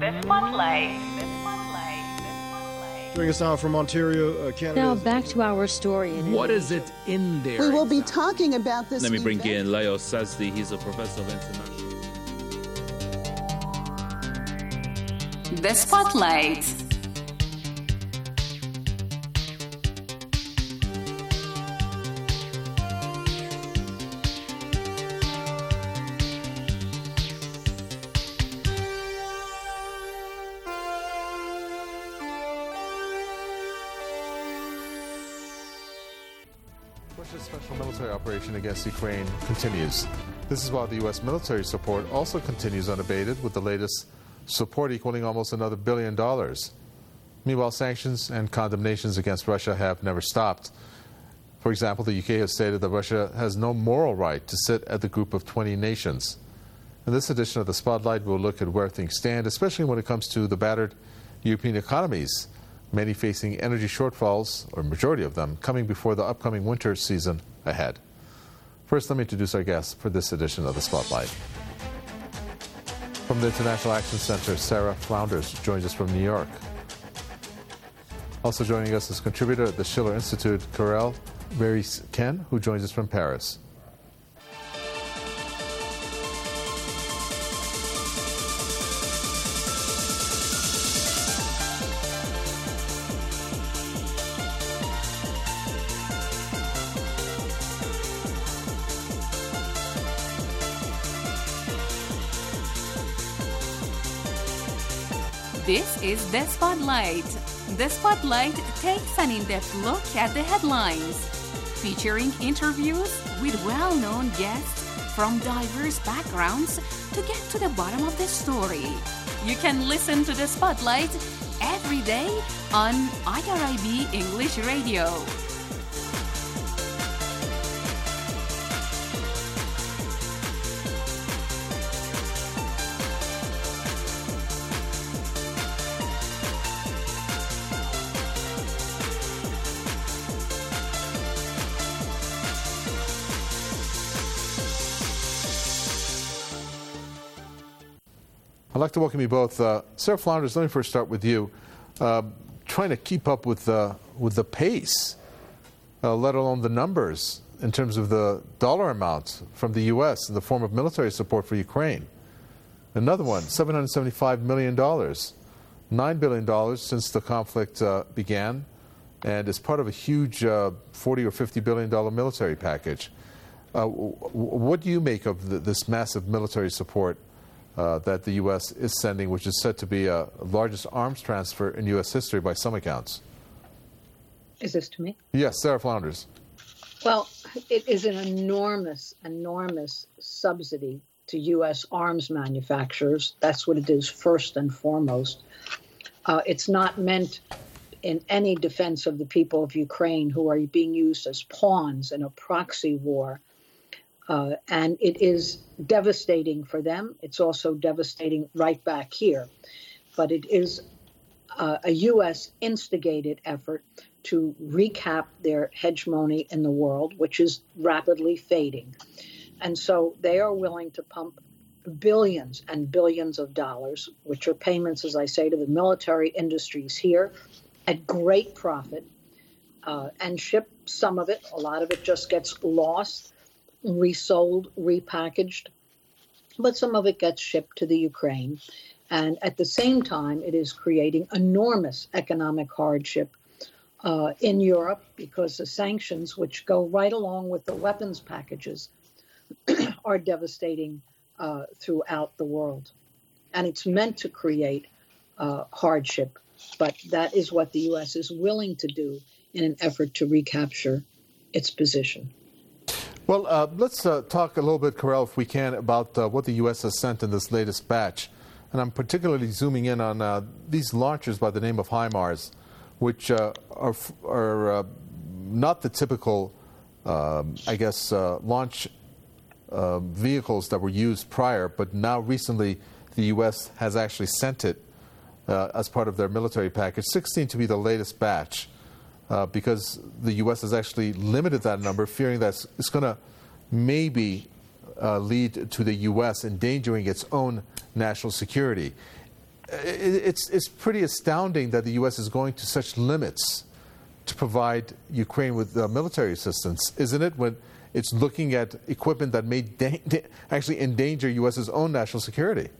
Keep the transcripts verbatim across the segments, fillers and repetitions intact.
The Spotlight. The Spotlight. The Spotlight. Joining us now from Ontario, uh, Canada. Now back to our story. In what is it in there? We will be talking about this. Let me bring event. in Leo Sazdi. He's a professor of international. The Spotlight. Russia's special military operation against Ukraine continues. This is while the U S military support also continues unabated, with the latest support equaling almost another billion dollars. Meanwhile, sanctions and condemnations against Russia have never stopped. For example, the U K has stated that Russia has no moral right to sit at the group of twenty nations. In this edition of the Spotlight, we'll look at where things stand, especially when it comes to the battered European economies, many facing energy shortfalls, or majority of them, coming before the upcoming winter season ahead. First, let me introduce our guests for this edition of the Spotlight. From the International Action Center, Sarah Flounders joins us from New York. Also joining us is contributor at the Schiller Institute, Karel Veryken, who joins us from Paris. This is The Spotlight. The Spotlight takes an in-depth look at the headlines, featuring interviews with well-known guests from diverse backgrounds to get to the bottom of the story. You can listen to The Spotlight every day on I R I B English Radio. I'd like to welcome you both. Uh, Sarah Flounders, let me first start with you. Uh, trying to keep up with, uh, with the pace, uh, let alone the numbers, in terms of the dollar amount from the U S in the form of military support for Ukraine. Another one, seven hundred seventy-five million dollars, nine billion dollars since the conflict uh, began, and is part of a huge uh, forty or fifty billion dollars military package. Uh, w- what do you make of the, this massive military support Uh, that the U S is sending, which is said to be a uh, largest arms transfer in U S history by some accounts? Is this to me? Yes, Sarah Flounders. Well, it is an enormous, enormous subsidy to U S arms manufacturers. That's what it is first and foremost. Uh, it's not meant in any defense of the people of Ukraine who are being used as pawns in a proxy war. Uh, and it is devastating for them. It's also devastating right back here. But it is uh, a U S instigated effort to recap their hegemony in the world, which is rapidly fading. And so they are willing to pump billions and billions of dollars, which are payments, as I say, to the military industries here at great profit, uh, and ship some of it. A lot of it just gets lost, resold, repackaged, but some of it gets shipped to the Ukraine. And at the same time, it is creating enormous economic hardship uh, in Europe because the sanctions, which go right along with the weapons packages, are devastating uh, throughout the world. And it's meant to create uh, hardship, but that is what the U S is willing to do in an effort to recapture its position. Well, uh, let's uh, talk a little bit, Karel, if we can, about uh, what the U S has sent in this latest batch. And I'm particularly zooming in on uh, these launchers by the name of HIMARS, which uh, are, are uh, not the typical, uh, I guess, uh, launch uh, vehicles that were used prior, but now recently the U S has actually sent it uh, as part of their military package, sixteen to be the latest batch. Uh, because the U S has actually limited that number, fearing that it's going to maybe uh, lead to the U S endangering its own national security. it's, it's pretty astounding that the U S is going to such limits to provide Ukraine with uh, military assistance, isn't it, when it's looking at equipment that may da- actually endanger U.S.'s own national security?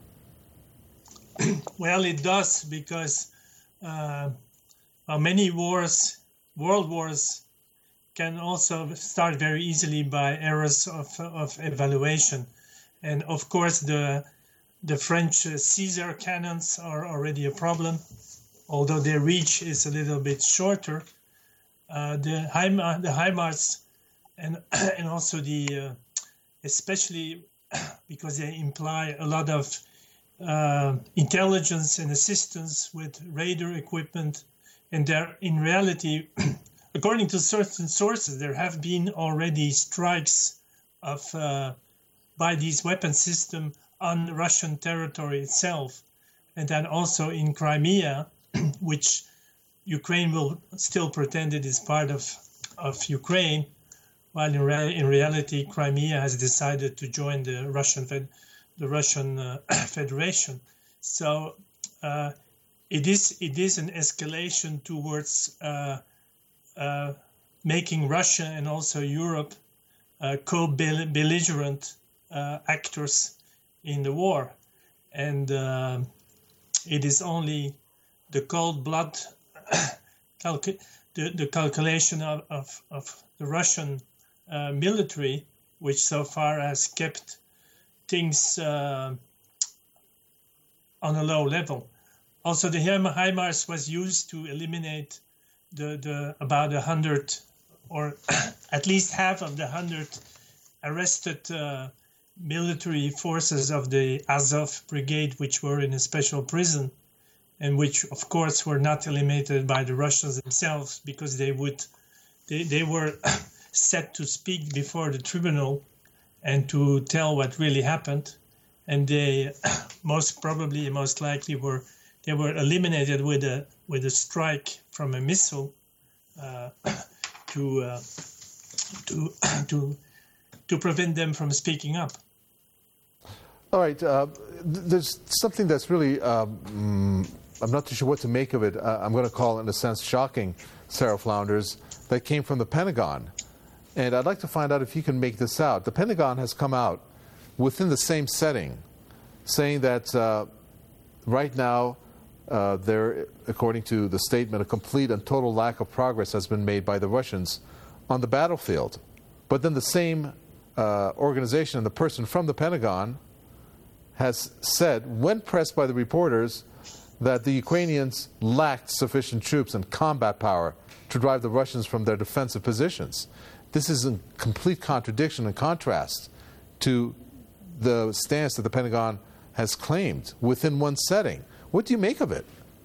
Well, it does, because uh, uh, many wars, world wars, can also start very easily by errors of, of evaluation. And of course, the the French uh, Caesar cannons are already a problem, although their reach is a little bit shorter. Uh, the HIMARS, the HIMARS, and and also the uh, especially because they imply a lot of uh, intelligence and assistance with radar equipment, and they're in reality, according to certain sources, there have been already strikes of uh, by these weapon systems on Russian territory itself, and then also in Crimea, which Ukraine will still pretend it is part of, of Ukraine, while in, rea- in reality Crimea has decided to join the Russian fed- the Russian uh, Federation. So uh, it is it is an escalation towards uh, uh, making Russia and also Europe uh, co-belligerent uh, actors in the war, and uh, it is only the cold blood calcu- the, the calculation of, of, of the Russian uh, military, which so far has kept things uh, on a low level. Also, the HIMARS was used to eliminate the, the about a hundred, or at least half of the hundred arrested uh, military forces of the Azov Brigade, which were in a special prison, and which, of course, were not eliminated by the Russians themselves, because they would, they, they were set to speak before the tribunal and to tell what really happened, and they most probably, most likely, were they were eliminated with a with a strike from a missile uh, to uh, to to to prevent them from speaking up. All right. Uh, th- there's something that's really, um, I'm not too sure what to make of it. Uh, I'm going to call it, in a sense, shocking, Sarah Flounders, that came from the Pentagon. And I'd like to find out if you can make this out. The Pentagon has come out within the same setting, saying that uh, right now, uh, there, according to the statement, a complete and total lack of progress has been made by the Russians on the battlefield. But then the same uh, organization and the person from the Pentagon has said, when pressed by the reporters, that the Ukrainians lacked sufficient troops and combat power to drive the Russians from their defensive positions. This is in complete contradiction and contrast to the stance that the Pentagon has claimed within one setting. What do you make of it?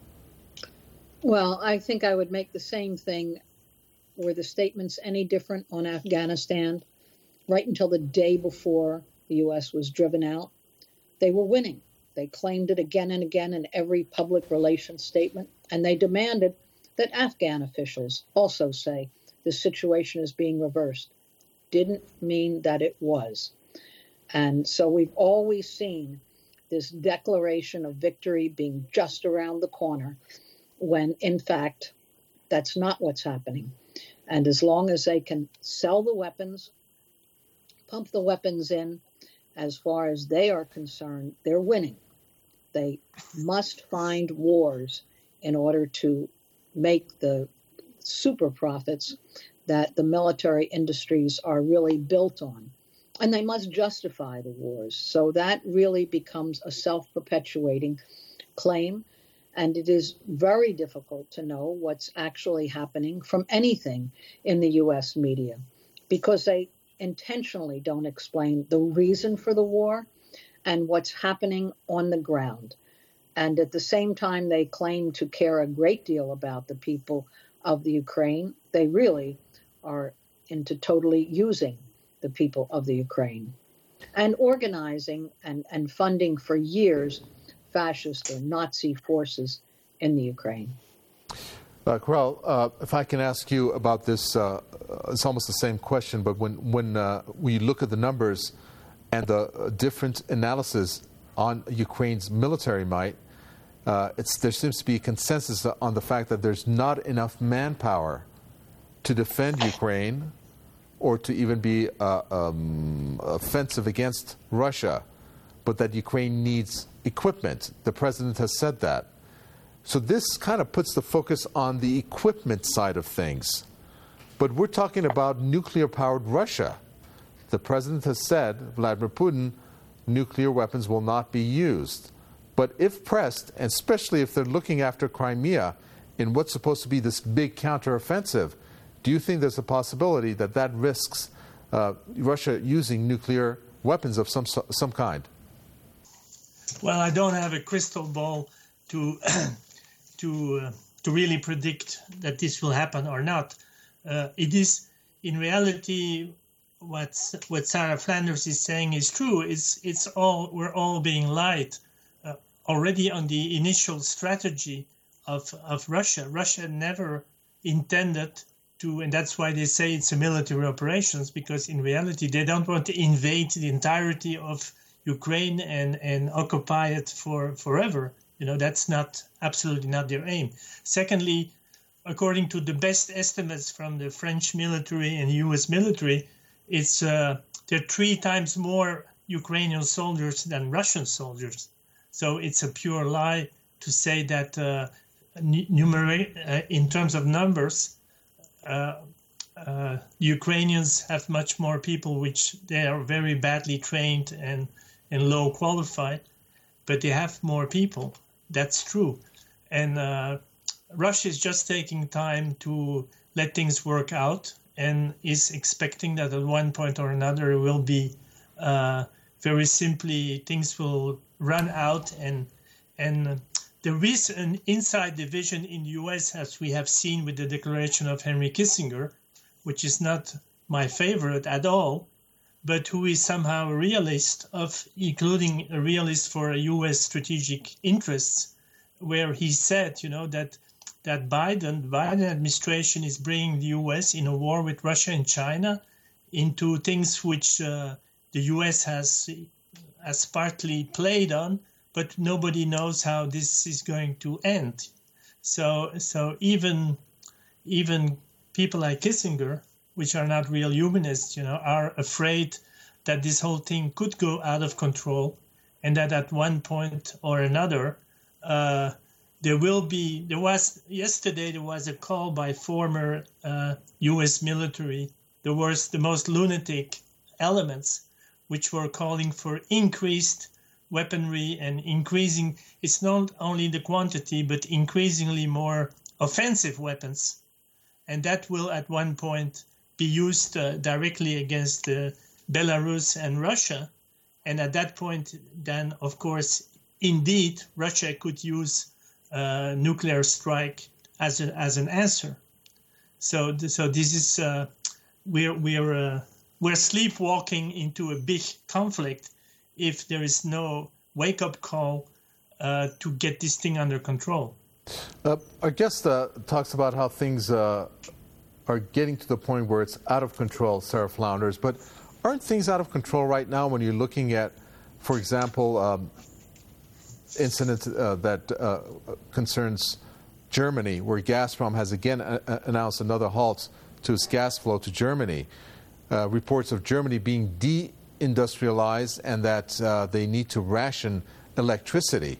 Well, I think I would make the same thing. Were the statements any different on Afghanistan? Right until the day before the U S was driven out, they were winning. They claimed it again and again in every public relations statement, and they demanded that Afghan officials also say the situation is being reversed. Didn't mean that it was. And so we've always seen this declaration of victory being just around the corner, when in fact that's not what's happening. And as long as they can sell the weapons, pump the weapons in, as far as they are concerned, they're winning. They must find wars in order to make the super profits that the military industries are really built on. And they must justify the wars. So that really becomes a self-perpetuating claim. And it is very difficult to know what's actually happening from anything in the U S media, because they intentionally don't explain the reason for the war and what's happening on the ground. And at the same time, they claim to care a great deal about the people of the Ukraine. They really are into totally using the people of the Ukraine and organizing and, and funding for years fascist or Nazi forces in the Ukraine. Uh, Carl, uh, if I can ask you about this, uh, it's almost the same question, but when, when uh, we look at the numbers and the uh, different analysis on Ukraine's military might, uh, it's, there seems to be consensus on the fact that there's not enough manpower to defend Ukraine or to even be uh, um, offensive against Russia, but that Ukraine needs equipment. The president has said that. So this kind of puts the focus on the equipment side of things. But we're talking about nuclear-powered Russia. The president has said, Vladimir Putin, nuclear weapons will not be used. But if pressed, and especially if they're looking after Crimea in what's supposed to be this big counteroffensive, do you think there's a possibility that that risks uh, Russia using nuclear weapons of some some kind? Well, I don't have a crystal ball to to uh, to really predict that this will happen or not. Uh, it is in reality what what Sarah Flanders is saying is true. It's it's all we're all being lied uh, already on the initial strategy of of Russia. Russia never intended to, and that's why they say it's a military operations, because in reality they don't want to invade the entirety of Ukraine and and occupy it for forever. You know, that's not absolutely not their aim. Secondly, according to the best estimates from the French military and U S military, it's uh, there are three times more Ukrainian soldiers than Russian soldiers. So it's a pure lie to say that uh, numerate uh, in terms of numbers, uh, uh, Ukrainians have much more people, which they are very badly trained and and low qualified, but they have more people. That's true, and uh, Russia is just taking time to let things work out and is expecting that at one point or another it will be uh, very simply things will run out, and and there is an inside division in the U S, as we have seen with the declaration of Henry Kissinger, which is not my favorite at all, but who is somehow a realist, of including a realist for U S strategic interests, where he said, you know, that that Biden, Biden administration is bringing the U S in a war with Russia and China into things which uh, the U S has has partly played on, but nobody knows how this is going to end. So so even even people like Kissinger, which are not real humanists, you know, are afraid that this whole thing could go out of control, and that at one point or another, uh, there will be, there was, yesterday there was a call by former uh, U S military, there was the most lunatic elements, which were calling for increased weaponry and increasing, it's not only the quantity, but increasingly more offensive weapons. And that will at one point be used uh, directly against uh, Belarus and Russia. And at that point, then, of course, indeed, Russia could use uh, nuclear strike as, a, as an answer. So, so this is, uh, we're, we're, uh, we're sleepwalking into a big conflict if there is no wake-up call uh, to get this thing under control. Uh, our guest uh, talks about how things uh, are getting to the point where it's out of control, Sarah Flounders. But aren't things out of control right now when you're looking at, for example, um, incident uh, that uh, concerns Germany, where Gazprom has again a- announced another halt to its gas flow to Germany. Uh, reports of Germany being deindustrialized and that uh, they need to ration electricity.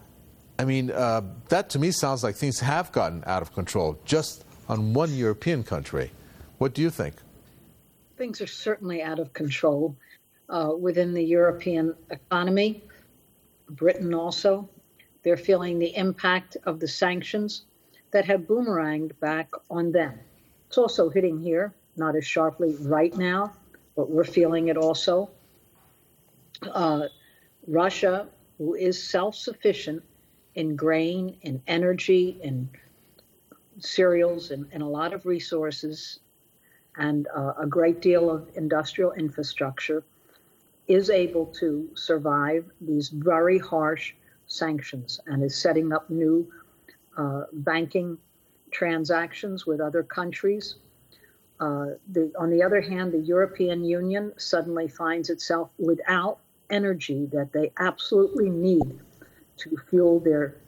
I mean, uh, that to me sounds like things have gotten out of control just on one European country. What do you think? Things are certainly out of control uh, within the European economy. Britain also. They're feeling the impact of the sanctions that have boomeranged back on them. It's also hitting here, not as sharply right now, but we're feeling it also. Uh, Russia, who is self-sufficient in grain, in energy, in cereals, and, and a lot of resources, and uh, a great deal of industrial infrastructure, is able to survive these very harsh sanctions and is setting up new uh, banking transactions with other countries. Uh, the, on the other hand, the European Union suddenly finds itself without energy that they absolutely need to fuel their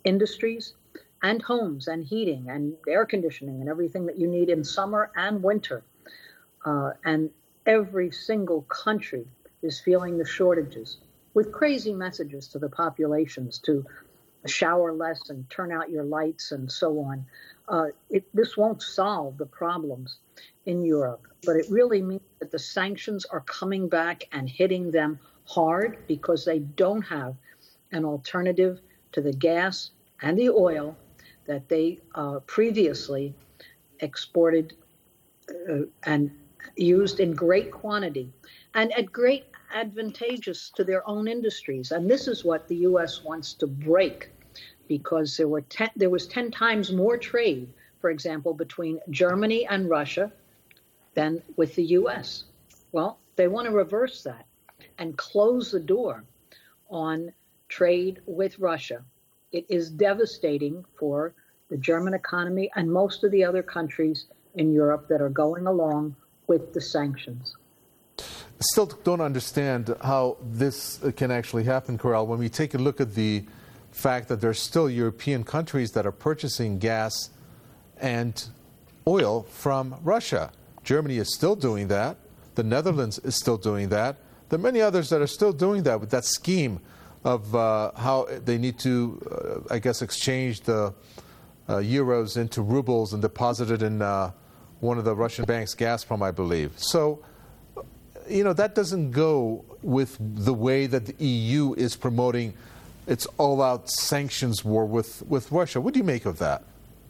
industries and homes and heating and air conditioning and everything that you need in summer and winter. Uh, and every single country is feeling the shortages with crazy messages to the populations to shower less and turn out your lights and so on. Uh, it, this won't solve the problems in Europe, but it really means that the sanctions are coming back and hitting them hard because they don't have an alternative to the gas and the oil that they uh, previously exported uh, and used in great quantity and at great advantageous to their own industries. And this is what the U S wants to break, because there were ten, there was ten times more trade, for example, between Germany and Russia than with the U S. Well, they want to reverse that and close the door on trade with Russia. It is devastating for the German economy and most of the other countries in Europe that are going along with the sanctions. Still don't understand how this can actually happen, Corral, when we take a look at the fact that there's still European countries that are purchasing gas and oil from Russia. Germany is still doing that. The Netherlands is still doing that. There are many others that are still doing that with that scheme of uh, how they need to, uh, I guess, exchange the uh, euros into rubles and deposit it in uh, one of the Russian banks, Gazprom, I believe. So, you know, that doesn't go with the way that the E U is promoting its all-out sanctions war with, with Russia. What do you make of that?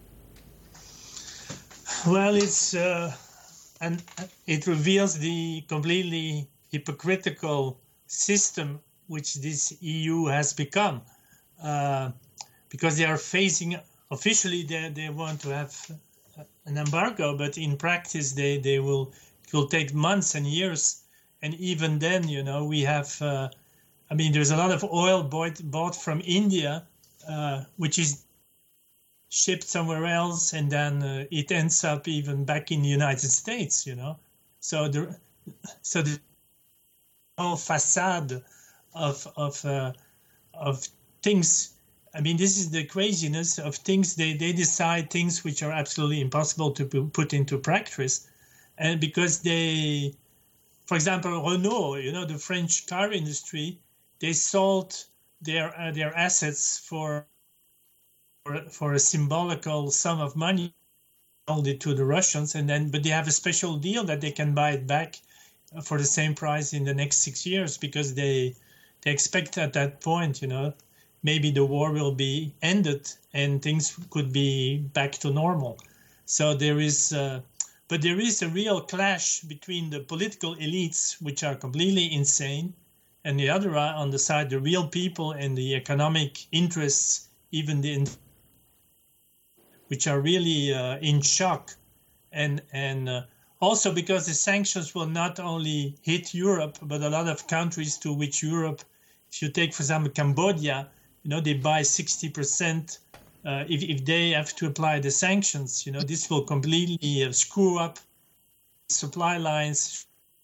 Well, it's uh, and it reveals the completely hypocritical system which this E U has become, uh, because they are facing, officially they, they want to have an embargo, but in practice they, they will, it will take months and years. And even then, you know, we have, uh, I mean, there's a lot of oil bought, bought from India, uh, which is shipped somewhere else, and then uh, it ends up even back in the United States, you know. So the, so the whole facade of of uh, of things. I mean, this is the craziness of things. They they decide things which are absolutely impossible to put into practice, and because they, for example, Renault, you know, the French car industry, they sold their uh, their assets for, for for a symbolical sum of money, sold it to the Russians, and then but they have a special deal that they can buy it back for the same price in the next six years because they they expect at that point, you know, maybe the war will be ended and things could be back to normal. So there is, uh, but there is a real clash between the political elites, which are completely insane, and the other on the side, the real people and the economic interests, even the, which are really uh, in shock. And, and uh, also because the sanctions will not only hit Europe, but a lot of countries to which Europe, if you take, for example, Cambodia, you know, they buy sixty percent. Uh, if, if they have to apply the sanctions, you know, this will completely uh, screw up supply lines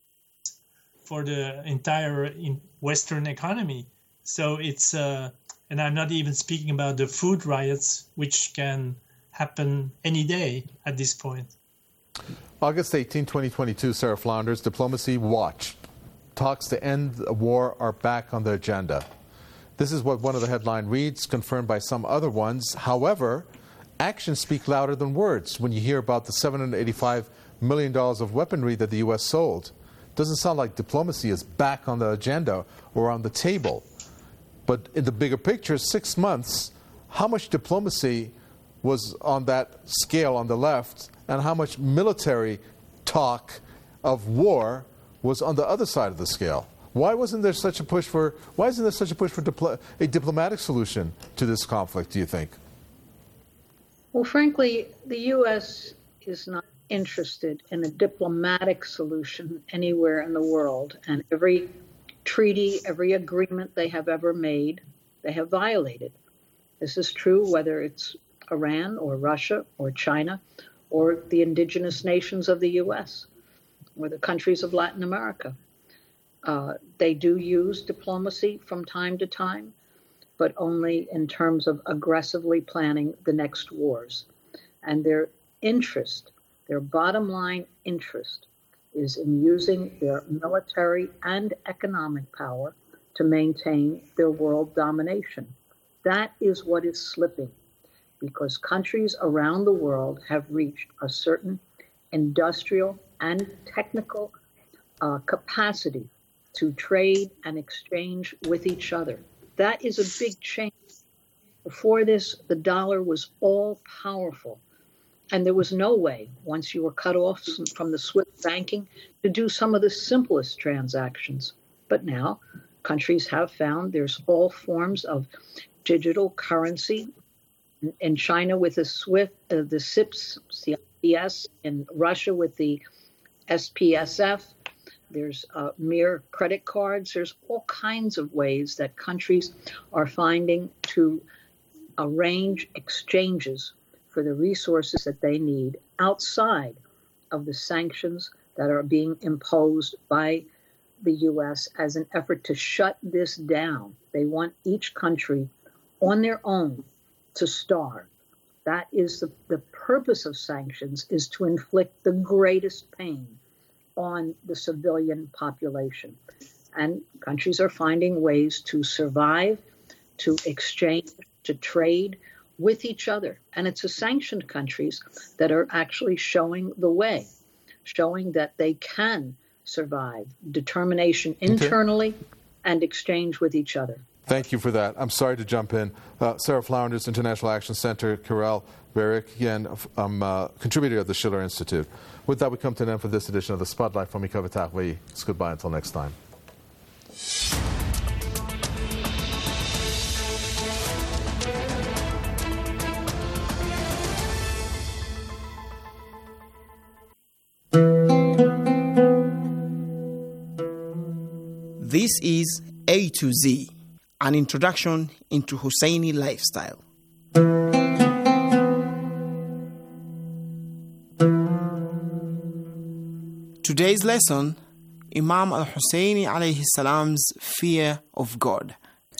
for the entire in Western economy. So it's, uh, and I'm not even speaking about the food riots, which can happen any day at this point. August eighteenth, twenty twenty-two, Sarah Flounders, Diplomacy Watch. Talks to end the war are back on the agenda. This is what one of the headline reads, confirmed by some other ones. However, actions speak louder than words. When you hear about the seven hundred eighty-five million dollars of weaponry that the U S sold, it doesn't sound like diplomacy is back on the agenda or on the table. But in the bigger picture, six months, how much diplomacy was on that scale on the left, and how much military talk of war was on the other side of the scale? Why wasn't there such a push for, why isn't there such a push for dipl- a diplomatic solution to this conflict, do you think? Well, frankly, the U S is not interested in a diplomatic solution anywhere in the world. And every treaty, every agreement they have ever made, they have violated. This is true whether it's Iran or Russia or China or the indigenous nations of the U S or the countries of Latin America. Uh, they do use diplomacy from time to time, but only in terms of aggressively planning the next wars. And their interest, their bottom line interest, is in using their military and economic power to maintain their world domination. That is what is slipping, because countries around the world have reached a certain industrial and technical uh, capacity to trade and exchange with each other. That is a big change. Before this, the dollar was all powerful, and there was no way, once you were cut off from the SWIFT banking, to do some of the simplest transactions. But now, countries have found there's all forms of digital currency. In China with the SWIFT, uh, the C I P S, C I P S, in Russia with the S P S F, there's uh, mere credit cards. There's all kinds of ways that countries are finding to arrange exchanges for the resources that they need outside of the sanctions that are being imposed by the U S as an effort to shut this down. They want each country on their own to starve. That is the, the purpose of sanctions, is to inflict the greatest pain on the civilian population. And countries are finding ways to survive, to exchange, to trade with each other. And it's the sanctioned countries that are actually showing the way, showing that they can survive determination internally okay. and exchange with each other. Thank you for that. I'm sorry to jump in. Uh, Sarah Flounders, International Action Center, Carel Beric, again, I'm a contributor of the Schiller Institute. With that, we come to an end for this edition of the Spotlight from Mikhail Vitakhvei. It's goodbye until next time. This is A to Z, an introduction into Husseini lifestyle. Today's lesson, Imam al-Husseini alayhi salam's fear of God.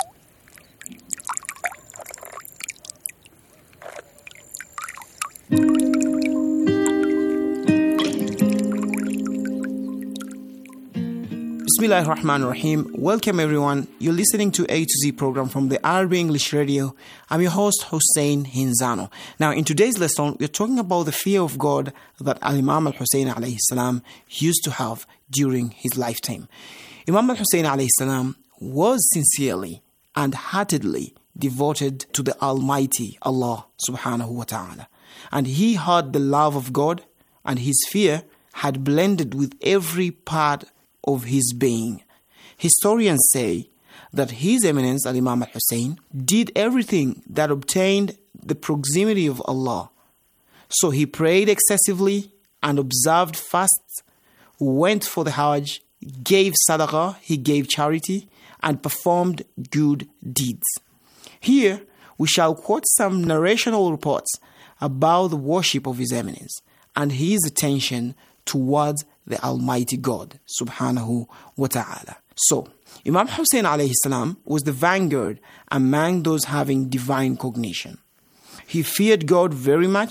Bismillahir Rahmanir Rahim. Welcome everyone. You're listening to A to Z program from the Arabic English Radio. I'm your host Hussein Hinzano. Now in today's lesson, we're talking about the fear of God that Imam al-Hussein alayhi salam used to have during his lifetime. Imam al-Hussein alayhi salam was sincerely and heartedly devoted to the Almighty Allah subhanahu wa ta'ala. And he had the love of God, and his fear had blended with every part of his being. Historians say that His Eminence Al-Imam al-Hussein did everything that obtained the proximity of Allah. So he prayed excessively and observed fasts, went for the Hajj, gave sadaqah, he gave charity, and performed good deeds. Here we shall quote some narrational reports about the worship of His Eminence and his attention towards the Almighty God, subhanahu wa ta'ala. So, Imam Hussein alayhi salam was the vanguard among those having divine cognition. He feared God very much.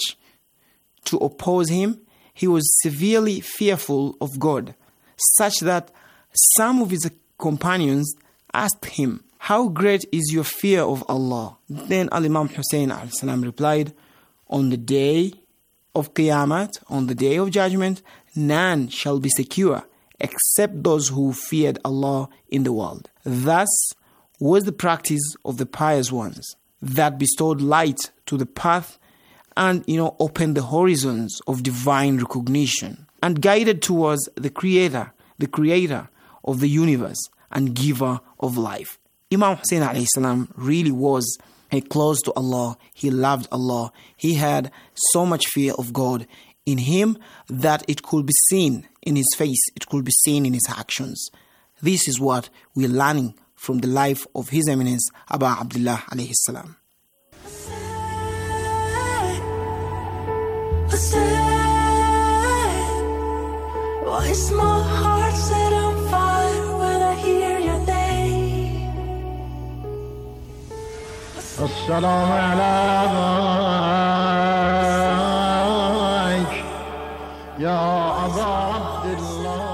To oppose him, he was severely fearful of God, such that some of his companions asked him, "How great is your fear of Allah?" Then Al-Imam Hussein alayhi salam replied, "On the day of Qiyamah, on the day of judgment, none shall be secure except those who feared Allah in the world." Thus was the practice of the pious ones that bestowed light to the path and, you know, opened the horizons of divine recognition and guided towards the Creator, the Creator of the universe and Giver of life. Imam Hussein alayhi salam really was close to Allah. He loved Allah. He had so much fear of God in him that it could be seen in his face, it could be seen in his actions. This is what we're learning from the life of His Eminence Abu Abdullah alayhi salam. Why is my heart set on fire when I hear your name? السلام عليك يا أبا عبد الله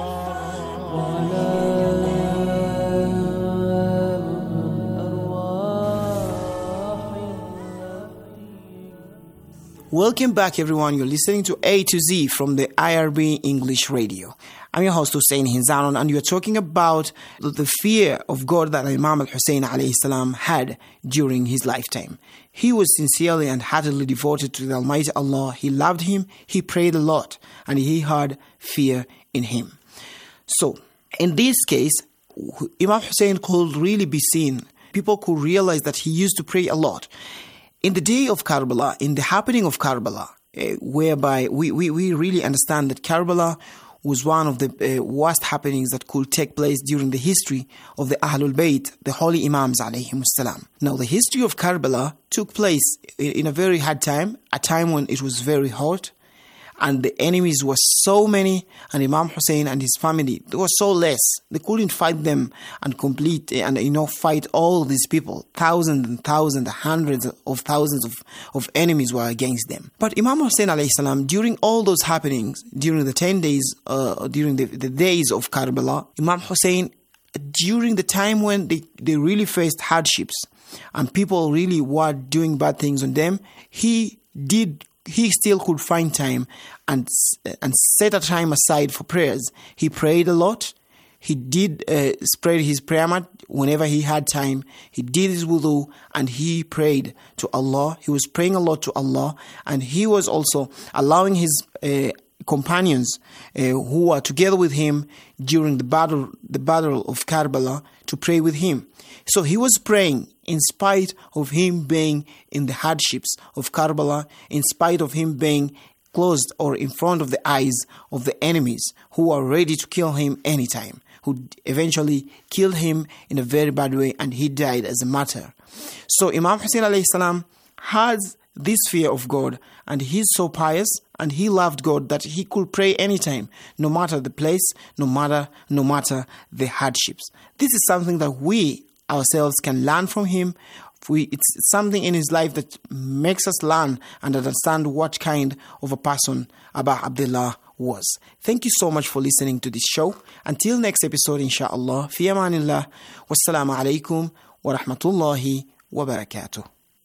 Welcome back, everyone. You're listening to A to Z from the I R B English Radio. I'm your host, Hussein Hinzanon, and you're talking about the fear of God that Imam al-Hussein alayhi salam had during his lifetime. He was sincerely and heartily devoted to the Almighty Allah. He loved Him, he prayed a lot, and he had fear in Him. So, in this case, Imam Hussein could really be seen. People could realize that he used to pray a lot. In the day of Karbala, in the happening of Karbala, uh, whereby we, we, we really understand that Karbala was one of the uh, worst happenings that could take place during the history of the Ahlul Bayt, the holy Imams alayhimus salam. Now, the history of Karbala took place in, in a very hard time, a time when it was very hot, and the enemies were so many, and Imam Hussein and his family, they were so less. They couldn't fight them and complete, and you know, fight all these people. Thousands and thousands, hundreds of thousands of, of enemies were against them. But Imam Hussein alayhi salam, during all those happenings, during the ten days, uh, during the, the days of Karbala, Imam Hussein, during the time when they, they really faced hardships, and people really were doing bad things on them, he did He still could find time and and set a time aside for prayers. He prayed a lot. He did uh, spread his prayer mat whenever he had time. He did his wudu and he prayed to Allah. He was praying a lot to Allah, and he was also allowing his uh, companions uh, who were together with him during the battle, the battle of Karbala, to pray with him. So he was praying in spite of him being in the hardships of Karbala, in spite of him being closed or in front of the eyes of the enemies who are ready to kill him anytime, who eventually killed him in a very bad way, and he died as a martyr. So Imam Hussein alayhi salam has this fear of God, and he's so pious, and he loved God that he could pray anytime, no matter the place, no matter no matter the hardships. This is something that we ourselves can learn from him. We, it's something in his life that makes us learn and understand what kind of a person Abu Abdullah was. Thank you so much for listening to this show. Until next episode, inshallah, fi amanillah, wassalamu alaikum wa rahmatullahi wa barakatuh.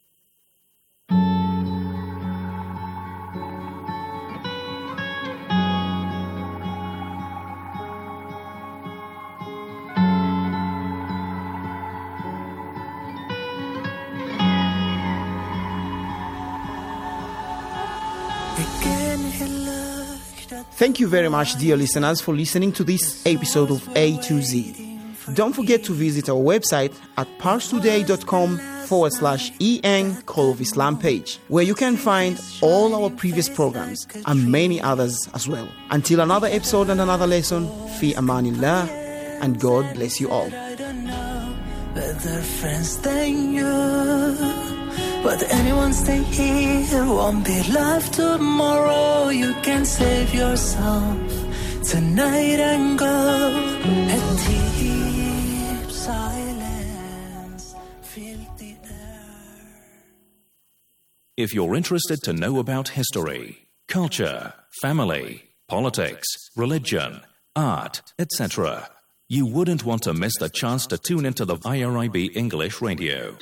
Thank you very much, dear listeners, for listening to this episode of A to Z. Don't forget to visit our website at parstoday.com forward slash en Call of Islam page, where you can find all our previous programs and many others as well. Until another episode and another lesson, fi amanillah, and God bless you all. Better friends than you. But anyone stay here won't be alive tomorrow. You can save yourself tonight and go. A deep silence, feel the air. If you're interested to know about history, culture, family, politics, religion, art, et cetera, you wouldn't want to miss the chance to tune into the I R I B English Radio.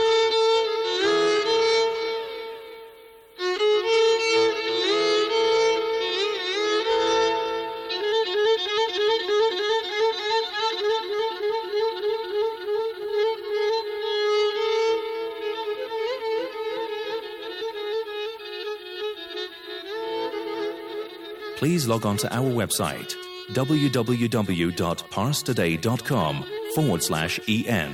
Please log on to our website, www.parstoday.com forward slash en.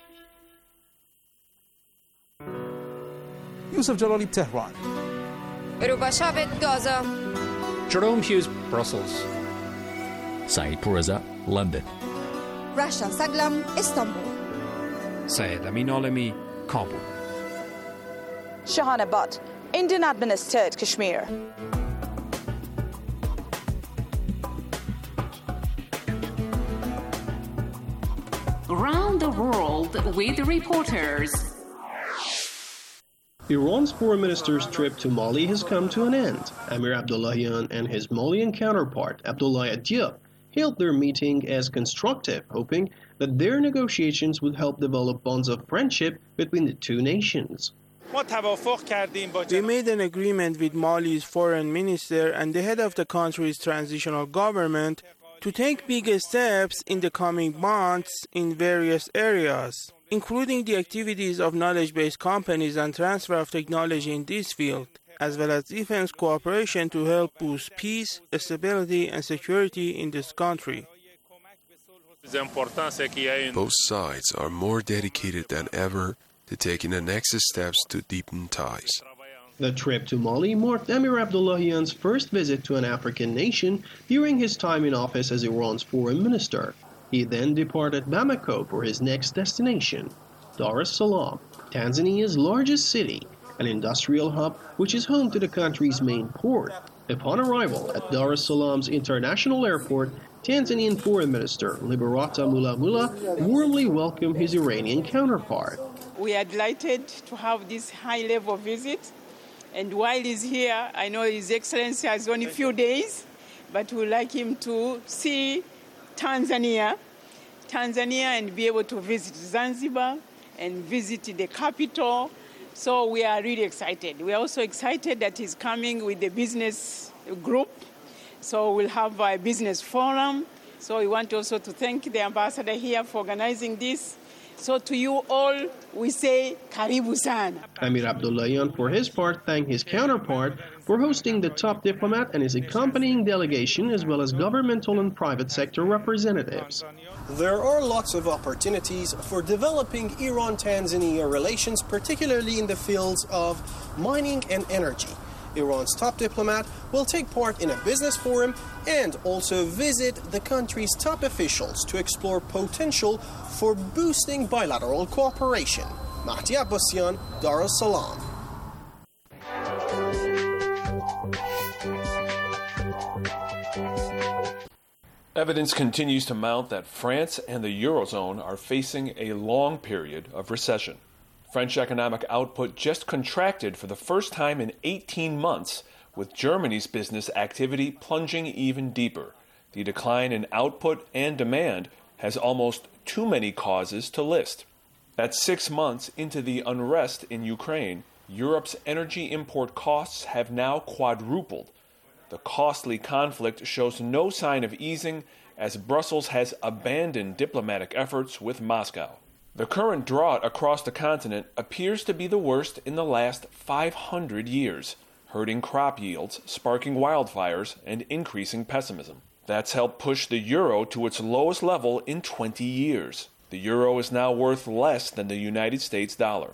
Yusuf Jalali, Tehran. Rubashavet, Gaza. Jerome Hughes, Brussels. Saeed Pourreza, London. Rasha Saglam, Istanbul. Syed Amin Alami, Kabul. Shahana Butt, Indian-administered Kashmir. Around the world with reporters. Iran's foreign minister's trip to Mali has come to an end. Amir Abdullahian and his Malian counterpart, Abdoulaye Diop, hailed their meeting as constructive, hoping that their negotiations would help develop bonds of friendship between the two nations. We made an agreement with Mali's foreign minister and the head of the country's transitional government to take big steps in the coming months in various areas, including the activities of knowledge-based companies and transfer of technology in this field, as well as defense cooperation to help boost peace, stability, and security in this country. Both sides are more dedicated than ever to taking the next steps to deepen ties. The trip to Mali marked Amir Abdullahian's first visit to an African nation during his time in office as Iran's foreign minister. He then departed Bamako for his next destination, Dar es Salaam, Tanzania's largest city, an industrial hub which is home to the country's main port. Upon arrival at Dar es Salaam's international airport, Tanzanian Foreign Minister Liberata Mula Mula warmly welcomed his Iranian counterpart. We are delighted to have this high-level visit. And while he's here, I know His Excellency has only a few days, but we would like him to see Tanzania, Tanzania and be able to visit Zanzibar and visit the capital. So we are really excited. We are also excited that he's coming with the business group. So we'll have a business forum. So we want also to thank the ambassador here for organizing this. So to you all, we say, Karibu sana. Amir Abdullahian, for his part, thanked his counterpart for hosting the top diplomat and his accompanying delegation, as well as governmental and private sector representatives. There are lots of opportunities for developing Iran-Tanzania relations, particularly in the fields of mining and energy. Iran's top diplomat will take part in a business forum and also visit the country's top officials to explore potential for boosting bilateral cooperation. Mahdi Abbasian, Dar es Salaam. Evidence continues to mount that France and the Eurozone are facing a long period of recession. French economic output just contracted for the first time in eighteen months, with Germany's business activity plunging even deeper. The decline in output and demand has almost too many causes to list. At six months into the unrest in Ukraine, Europe's energy import costs have now quadrupled. The costly conflict shows no sign of easing as Brussels has abandoned diplomatic efforts with Moscow. The current drought across the continent appears to be the worst in the last five hundred years, hurting crop yields, sparking wildfires, and increasing pessimism. That's helped push the euro to its lowest level in twenty years. The euro is now worth less than the United States dollar.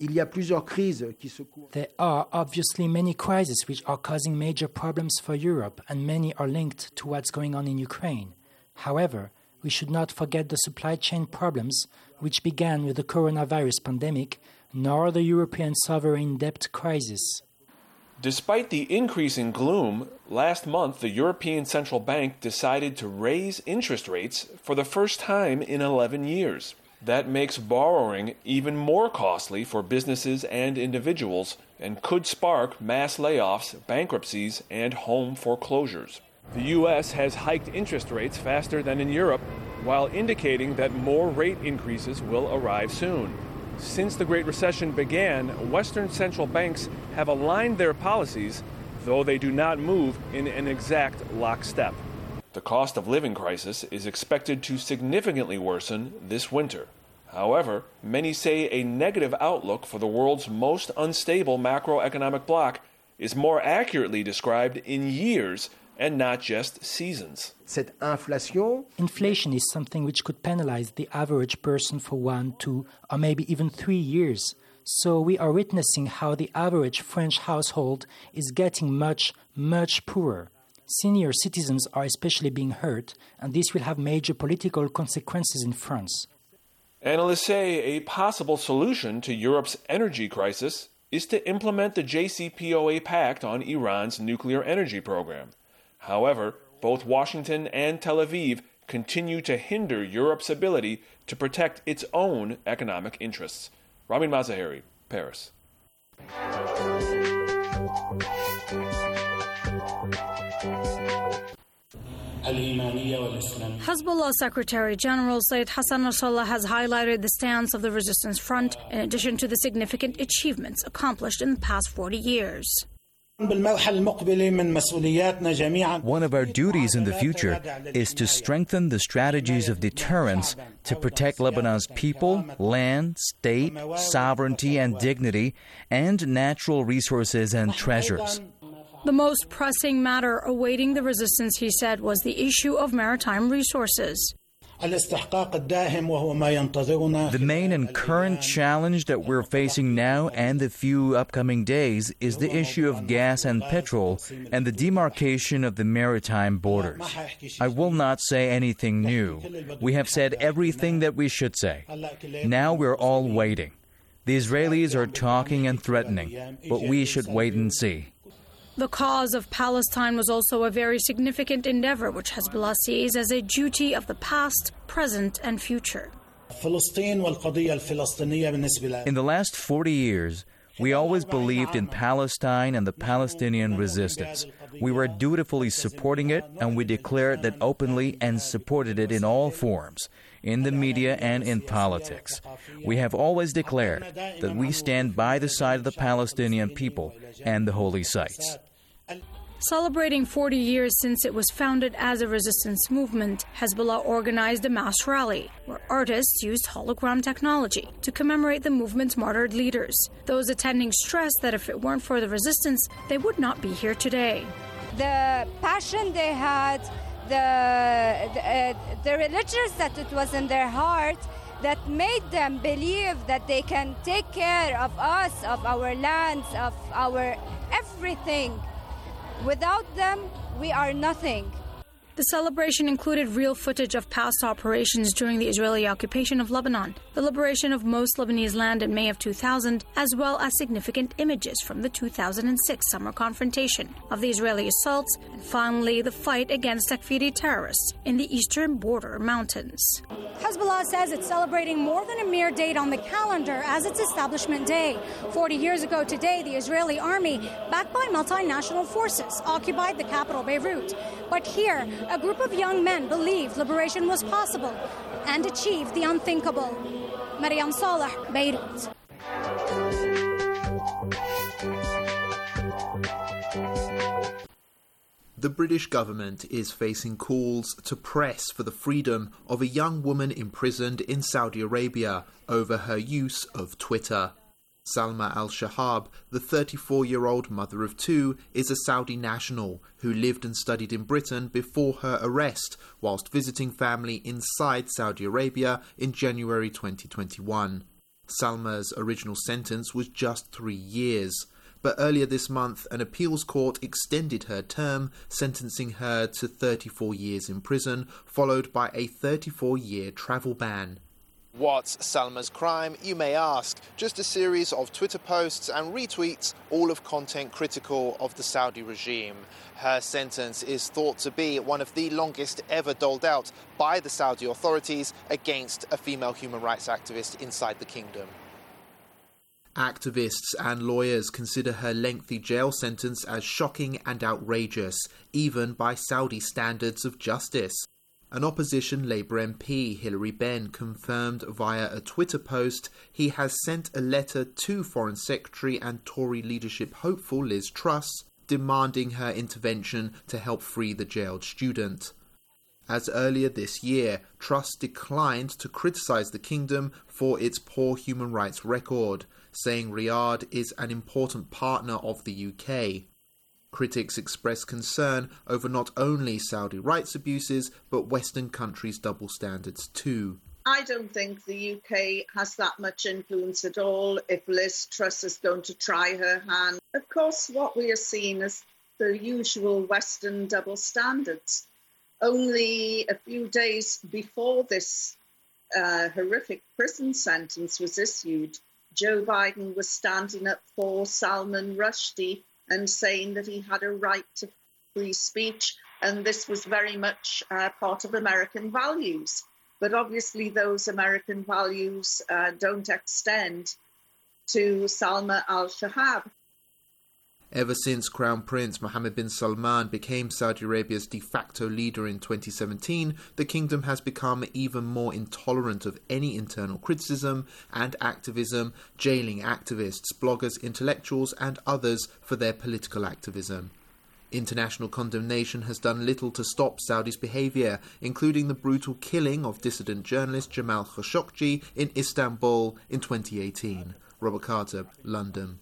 There are obviously many crises which are causing major problems for Europe, and many are linked to what's going on in Ukraine. However, we should not forget the supply chain problems which began with the coronavirus pandemic, nor the European sovereign debt crisis. Despite the increasing gloom, last month the European Central Bank decided to raise interest rates for the first time in eleven years. That makes borrowing even more costly for businesses and individuals and could spark mass layoffs, bankruptcies, and home foreclosures. The U S has hiked interest rates faster than in Europe, while indicating that more rate increases will arrive soon. Since the Great Recession began, Western central banks have aligned their policies, though they do not move in an exact lockstep. The cost of living crisis is expected to significantly worsen this winter. However, many say a negative outlook for the world's most unstable macroeconomic bloc is more accurately described in years and not just seasons. Inflation is something which could penalize the average person for one, two, or maybe even three years. So we are witnessing how the average French household is getting much, much poorer. Senior citizens are especially being hurt, and this will have major political consequences in France. Analysts say a possible solution to Europe's energy crisis is to implement the J C P O A Pact on Iran's nuclear energy program. However, both Washington and Tel Aviv continue to hinder Europe's ability to protect its own economic interests. Ramin Mazaheri, Paris. Hezbollah Secretary General Sayyid Hassan Nasrallah has highlighted the stance of the resistance front in addition to the significant achievements accomplished in the past forty years. One of our duties in the future is to strengthen the strategies of deterrence to protect Lebanon's people, land, state, sovereignty and dignity, and natural resources and treasures. The most pressing matter awaiting the resistance, he said, was the issue of maritime resources. The main and current challenge that we're facing now and the few upcoming days is the issue of gas and petrol and the demarcation of the maritime borders. I will not say anything new. We have said everything that we should say. Now we're all waiting. The Israelis are talking and threatening, but we should wait and see. The cause of Palestine was also a very significant endeavor, which Hezbollah sees as a duty of the past, present, and future. In the last forty years, we always believed in Palestine and the Palestinian resistance. We were dutifully supporting it, and we declared that openly and supported it in all forms, in the media and in politics. We have always declared that we stand by the side of the Palestinian people and the holy sites. Celebrating forty years since it was founded as a resistance movement, Hezbollah organized a mass rally where artists used hologram technology to commemorate the movement's martyred leaders. Those attending stressed that if it weren't for the resistance, they would not be here today. The passion they had, the, the, uh, the religious that it was in their heart, that made them believe that they can take care of us, of our lands, of our everything. Without them, we are nothing. The celebration included real footage of past operations during the Israeli occupation of Lebanon, the liberation of most Lebanese land in May of two thousand, as well as significant images from the two thousand six summer confrontation of the Israeli assaults, and finally the fight against Takfiri terrorists in the eastern border mountains. Hezbollah says it's celebrating more than a mere date on the calendar as its establishment day. Forty years ago today, the Israeli army, backed by multinational forces, occupied the capital Beirut. But here, a group of young men believed liberation was possible and achieved the unthinkable. Mariam Saleh, Beirut. The British government is facing calls to press for the freedom of a young woman imprisoned in Saudi Arabia over her use of Twitter. Salma al-Shahab, the thirty-four-year-old mother of two, is a Saudi national who lived and studied in Britain before her arrest whilst visiting family inside Saudi Arabia in January twenty twenty-one. Salma's original sentence was just three years. But earlier this month, an appeals court extended her term, sentencing her to thirty-four years in prison, followed by a thirty-four-year travel ban. What's Salma's crime, you may ask? Just a series of Twitter posts and retweets, all of content critical of the Saudi regime. Her sentence is thought to be one of the longest ever doled out by the Saudi authorities against a female human rights activist inside the kingdom. Activists and lawyers consider her lengthy jail sentence as shocking and outrageous, even by Saudi standards of justice. An opposition Labour M P, Hilary Benn, confirmed via a Twitter post he has sent a letter to Foreign Secretary and Tory leadership hopeful Liz Truss, demanding her intervention to help free the jailed student. As earlier this year, Truss declined to criticise the kingdom for its poor human rights record, saying Riyadh is an important partner of the U K. Critics express concern over not only Saudi rights abuses, but Western countries' double standards too. I don't think the U K has that much influence at all if Liz Truss is going to try her hand. Of course, what we are seeing is the usual Western double standards. Only a few days before this uh, horrific prison sentence was issued, Joe Biden was standing up for Salman Rushdie and saying that he had a right to free speech, and this was very much uh, part of American values. But obviously those American values uh, don't extend to Salma al-Shahab. Ever since Crown Prince Mohammed bin Salman became Saudi Arabia's de facto leader in twenty seventeen, the kingdom has become even more intolerant of any internal criticism and activism, jailing activists, bloggers, intellectuals and others for their political activism. International condemnation has done little to stop Saudi's behaviour, including the brutal killing of dissident journalist Jamal Khashoggi in Istanbul in twenty eighteen. Robert Carter, London.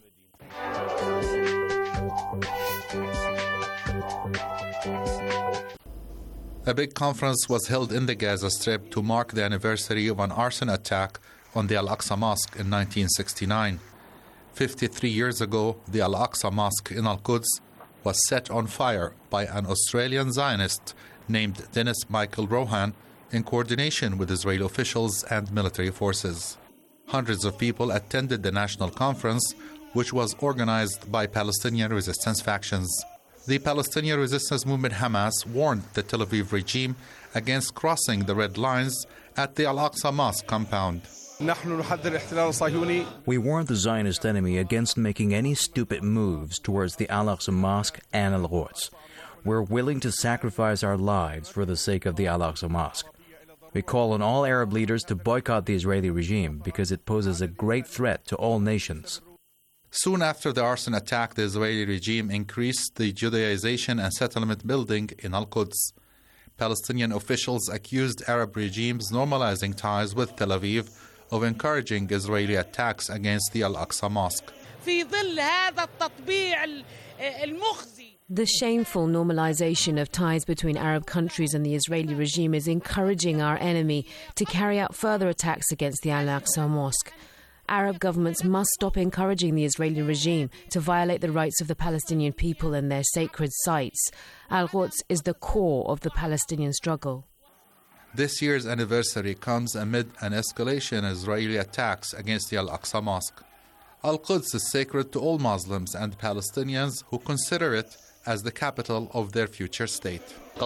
A big conference was held in the Gaza Strip to mark the anniversary of an arson attack on the Al-Aqsa Mosque in nineteen sixty-nine. fifty-three years ago, the Al-Aqsa Mosque in Al-Quds was set on fire by an Australian Zionist named Dennis Michael Rohan in coordination with Israeli officials and military forces. Hundreds of people attended the national conference, which was organized by Palestinian resistance factions. The Palestinian resistance movement Hamas warned the Tel Aviv regime against crossing the red lines at the Al-Aqsa Mosque compound. We warned the Zionist enemy against making any stupid moves towards the Al-Aqsa Mosque and Al-Quds. We're willing to sacrifice our lives for the sake of the Al-Aqsa Mosque. We call on all Arab leaders to boycott the Israeli regime because it poses a great threat to all nations. Soon after the arson attack, the Israeli regime increased the Judaization and settlement building in Al-Quds. Palestinian officials accused Arab regimes normalizing ties with Tel Aviv of encouraging Israeli attacks against the Al-Aqsa Mosque. The shameful normalization of ties between Arab countries and the Israeli regime is encouraging our enemy to carry out further attacks against the Al-Aqsa Mosque. Arab governments must stop encouraging the Israeli regime to violate the rights of the Palestinian people and their sacred sites. Al-Quds is the core of the Palestinian struggle. This year's anniversary comes amid an escalation in Israeli attacks against the Al-Aqsa Mosque. Al-Quds is sacred to all Muslims and Palestinians who consider it as the capital of their future state.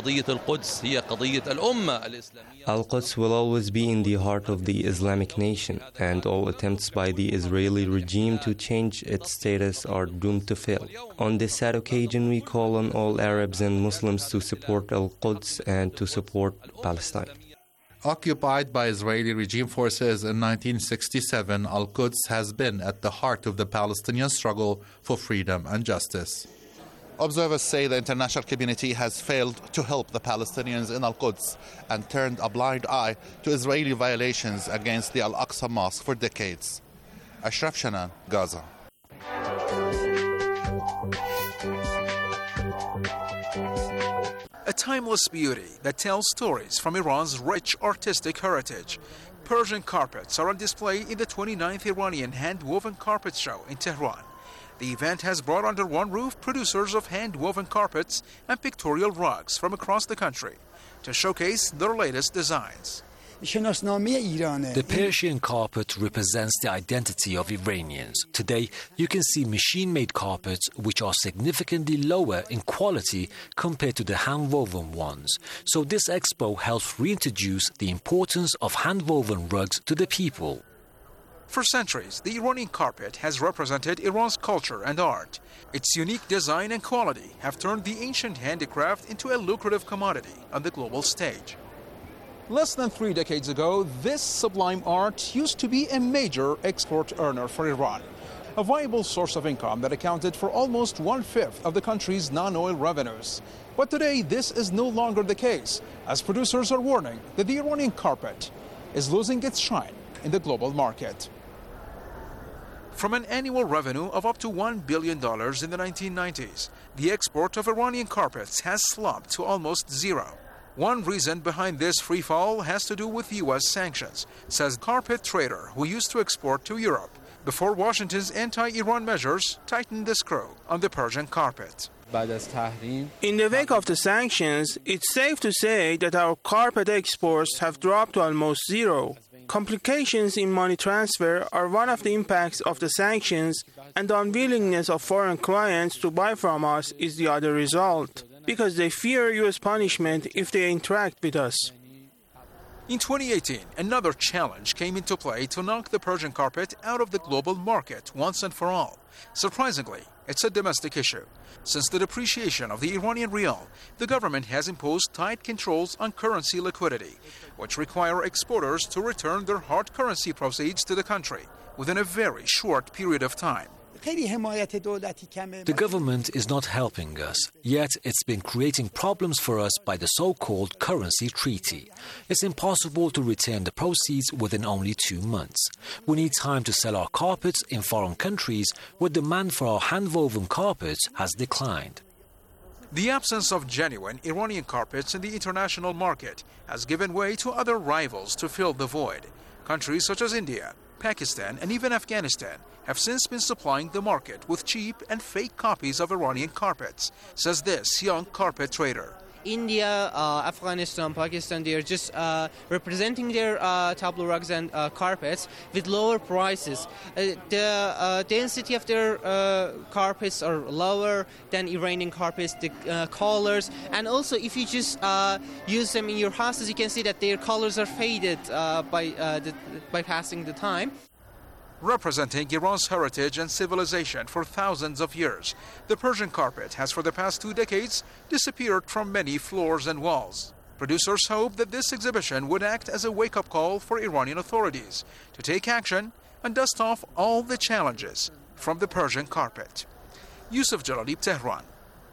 Al-Quds will always be in the heart of the Islamic nation, and all attempts by the Israeli regime to change its status are doomed to fail. On this sad occasion, we call on all Arabs and Muslims to support Al-Quds and to support Palestine. Occupied by Israeli regime forces in nineteen sixty-seven, Al-Quds has been at the heart of the Palestinian struggle for freedom and justice. Observers say the international community has failed to help the Palestinians in Al-Quds and turned a blind eye to Israeli violations against the Al-Aqsa Mosque for decades. Ashraf Shanan, Gaza. A timeless beauty that tells stories from Iran's rich artistic heritage. Persian carpets are on display in the twenty-ninth Iranian Hand-Woven Carpet Show in Tehran. The event has brought under one roof producers of hand-woven carpets and pictorial rugs from across the country to showcase their latest designs. The Persian carpet represents the identity of Iranians. Today, you can see machine-made carpets which are significantly lower in quality compared to the hand-woven ones. So this expo helps reintroduce the importance of hand-woven rugs to the people. For centuries, the Iranian carpet has represented Iran's culture and art. Its unique design and quality have turned the ancient handicraft into a lucrative commodity on the global stage. Less than three decades ago, this sublime art used to be a major export earner for Iran, a viable source of income that accounted for almost one-fifth of the country's non-oil revenues. But today, this is no longer the case, as producers are warning that the Iranian carpet is losing its shine in the global market. From an annual revenue of up to one billion dollars in the nineteen nineties, the export of Iranian carpets has slumped to almost zero. One reason behind this free fall has to do with U S sanctions, says carpet trader who used to export to Europe before Washington's anti-Iran measures tightened the screw on the Persian carpet. In the wake of the sanctions, it's safe to say that our carpet exports have dropped to almost zero. Complications in money transfer are one of the impacts of the sanctions, and the unwillingness of foreign clients to buy from us is the other result, because they fear U S punishment if they interact with us. In twenty eighteen, another challenge came into play to knock the Persian carpet out of the global market once and for all. Surprisingly, it's a domestic issue. Since the depreciation of the Iranian rial, the government has imposed tight controls on currency liquidity, which require exporters to return their hard currency proceeds to the country within a very short period of time. The government is not helping us, yet it's been creating problems for us by the so-called currency treaty. It's impossible to return the proceeds within only two months. We need time to sell our carpets in foreign countries where demand for our hand-woven carpets has declined. The absence of genuine Iranian carpets in the international market has given way to other rivals to fill the void. Countries such as India, Pakistan, and even Afghanistan have since been supplying the market with cheap and fake copies of Iranian carpets, says this young carpet trader. India, uh, Afghanistan, Pakistan, they are just uh, representing their uh, tableau rugs and uh, carpets with lower prices. Uh, the uh, density of their uh, carpets are lower than Iranian carpets, the uh, colors, and also if you just uh, use them in your houses, you can see that their colors are faded uh, by, uh, the, by passing the time. Representing Iran's heritage and civilization for thousands of years, the Persian carpet has for the past two decades disappeared from many floors and walls. Producers hope that this exhibition would act as a wake-up call for Iranian authorities to take action and dust off all the challenges from the Persian carpet. Yusuf Jalali, Tehran.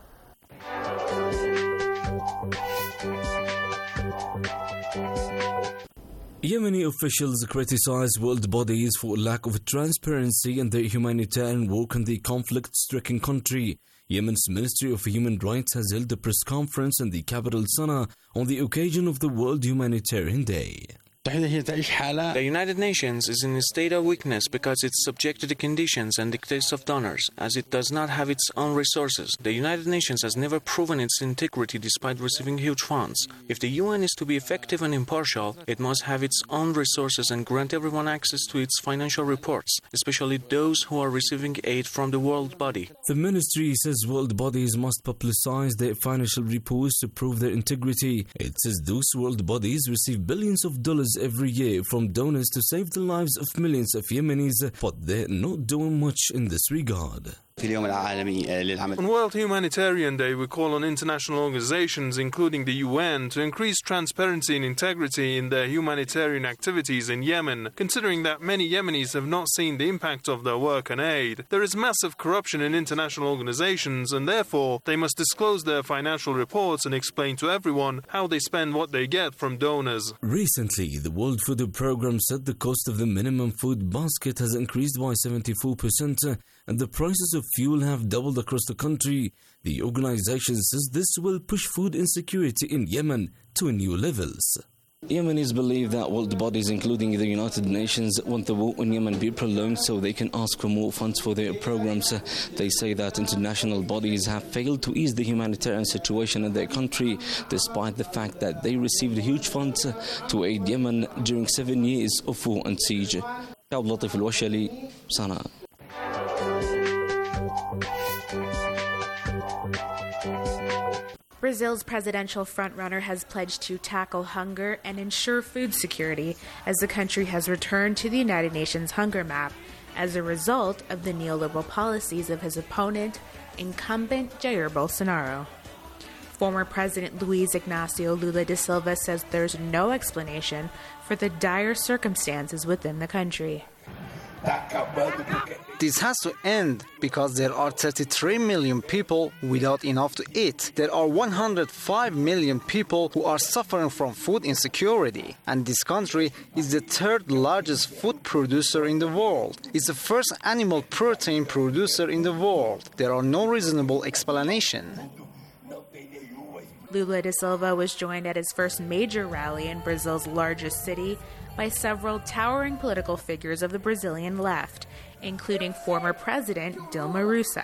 Yemeni officials criticize world bodies for lack of transparency in their humanitarian work in the conflict-stricken country. Yemen's Ministry of Human Rights has held a press conference in the capital Sana'a on the occasion of the World Humanitarian Day. The United Nations is in a state of weakness because it's subject to the conditions and dictates of donors, as it does not have its own resources. The United Nations has never proven its integrity despite receiving huge funds. If the U N is to be effective and impartial, it must have its own resources and grant everyone access to its financial reports, especially those who are receiving aid from the world body. The ministry says world bodies must publicize their financial reports to prove their integrity. It says those world bodies receive billions of dollars every year from donors to save the lives of millions of Yemenis, but they're not doing much in this regard. On World Humanitarian Day, we call on international organizations, including the U N, to increase transparency and integrity in their humanitarian activities in Yemen, considering that many Yemenis have not seen the impact of their work and aid. There is massive corruption in international organizations, and therefore they must disclose their financial reports and explain to everyone how they spend what they get from donors. Recently, the World Food Programme said the cost of the minimum food basket has increased by seventy-four percent, and the prices of fuel have doubled across the country. The organization says this will push food insecurity in Yemen to new levels. Yemenis believe that world bodies, including the United Nations, want the war in Yemen be prolonged so they can ask for more funds for their programs. They say that international bodies have failed to ease the humanitarian situation in their country, despite the fact that they received huge funds to aid Yemen during seven years of war and siege. Abdulatif Al-Washali, Sana'a. Brazil's presidential frontrunner has pledged to tackle hunger and ensure food security as the country has returned to the United Nations hunger map as a result of the neoliberal policies of his opponent, incumbent Jair Bolsonaro. Former President Luiz Inácio Lula da Silva says there's no explanation for the dire circumstances within the country. This has to end because there are thirty-three million people without enough to eat. There are one hundred five million people who are suffering from food insecurity. And this country is the third largest food producer in the world. It's the first animal protein producer in the world. There are no reasonable explanations. Lula da Silva was joined at his first major rally in Brazil's largest city by several towering political figures of the Brazilian left, including former President Dilma Rousseff.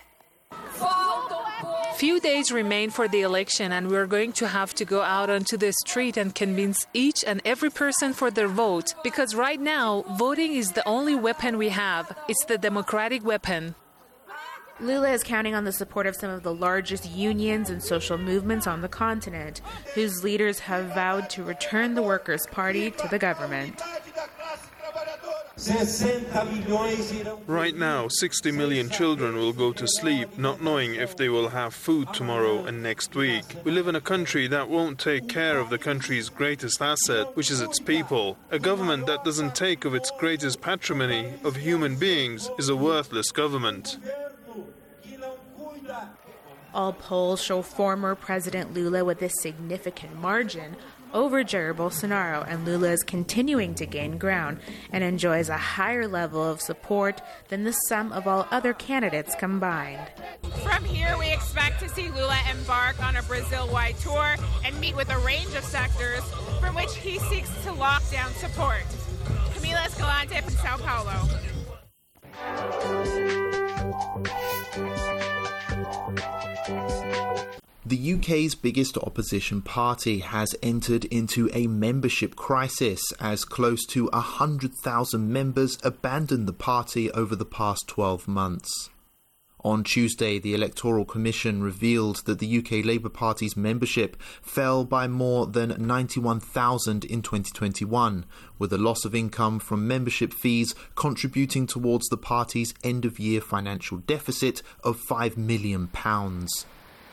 Few days remain for the election, and we're going to have to go out onto the street and convince each and every person for their vote, because right now, voting is the only weapon we have. It's the democratic weapon. Lula is counting on the support of some of the largest unions and social movements on the continent, whose leaders have vowed to return the Workers' Party to the government. Right now, sixty million children will go to sleep not knowing if they will have food tomorrow and next week. We live in a country that won't take care of the country's greatest asset, which is its people. A government that doesn't take of its greatest patrimony of human beings is a worthless government. All polls show former President Lula with a significant margin over Jair Bolsonaro, and Lula is continuing to gain ground and enjoys a higher level of support than the sum of all other candidates combined. From here, we expect to see Lula embark on a Brazil-wide tour and meet with a range of sectors from which he seeks to lock down support. Camila Escalante from Sao Paulo. The U K's biggest opposition party has entered into a membership crisis as close to one hundred thousand members abandoned the party over the past twelve months. On Tuesday, the Electoral Commission revealed that the U K Labour Party's membership fell by more than ninety-one thousand in twenty twenty-one, with a loss of income from membership fees contributing towards the party's end-of-year financial deficit of five million pounds.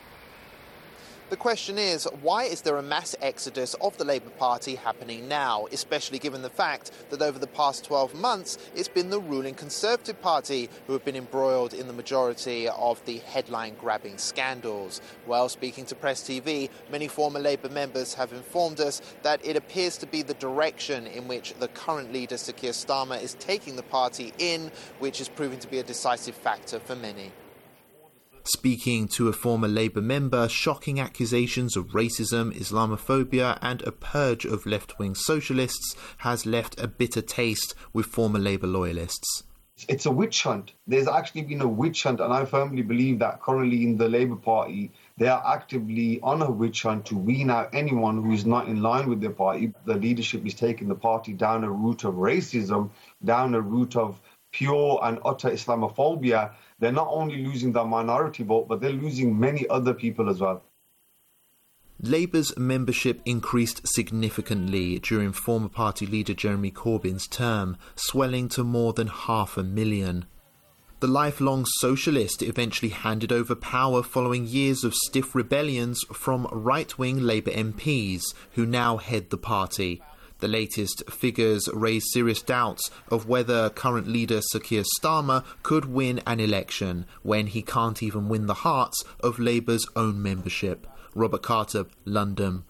The question is, why is there a mass exodus of the Labour Party happening now, especially given the fact that over the past twelve months it's been the ruling Conservative Party who have been embroiled in the majority of the headline-grabbing scandals? Well, speaking to Press T V, many former Labour members have informed us that it appears to be the direction in which the current leader, Sir Keir Starmer, is taking the party in, which is proving to be a decisive factor for many. Speaking to a former Labour member, shocking accusations of racism, Islamophobia and a purge of left-wing socialists has left a bitter taste with former Labour loyalists. It's a witch hunt. There's actually been a witch hunt, and I firmly believe that currently in the Labour Party, they are actively on a witch hunt to wean out anyone who is not in line with their party. The leadership is taking the party down a route of racism, down a route of pure and utter Islamophobia. They're not only losing the minority vote, but they're losing many other people as well. Labour's membership increased significantly during former party leader Jeremy Corbyn's term, swelling to more than half a million. The lifelong socialist eventually handed over power following years of stiff rebellions from right-wing Labour M Ps, who now head the party. The latest figures raise serious doubts of whether current leader Sir Keir Starmer could win an election when he can't even win the hearts of Labour's own membership. Robert Carter, London.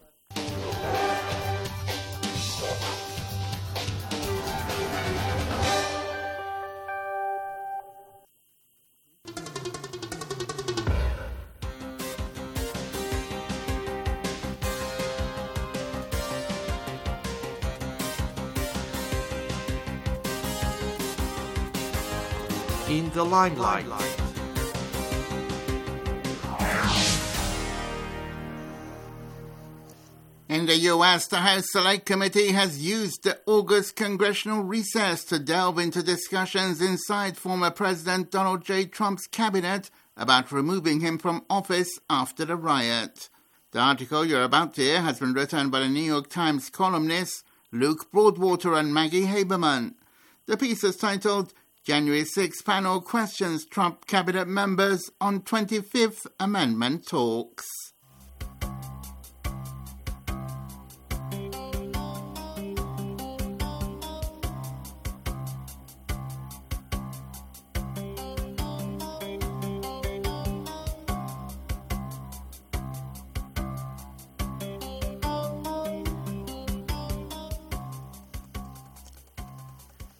In the limelight. In the U S, the House Select Committee has used the August congressional recess to delve into discussions inside former President Donald J. Trump's cabinet about removing him from office after the riot. The article you're about to hear has been written by the New York Times columnists Luke Broadwater and Maggie Haberman. The piece is titled January sixth Panel Questions Trump Cabinet Members on twenty-fifth Amendment Talks.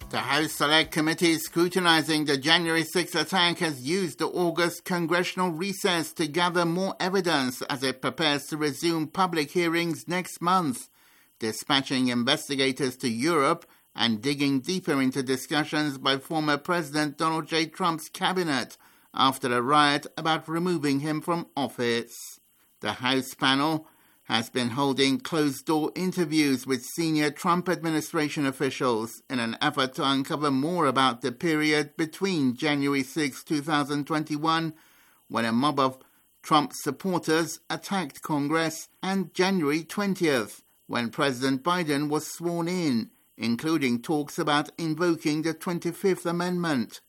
The House Select Committee scrutinizing the January sixth attack has used the August congressional recess to gather more evidence as it prepares to resume public hearings next month, dispatching investigators to Europe and digging deeper into discussions by former President Donald J. Trump's cabinet after a riot about removing him from office. The House panel has been holding closed-door interviews with senior Trump administration officials in an effort to uncover more about the period between January sixth, twenty twenty-one, when a mob of Trump supporters attacked Congress, and January twentieth, when President Biden was sworn in, including talks about invoking the twenty-fifth Amendment.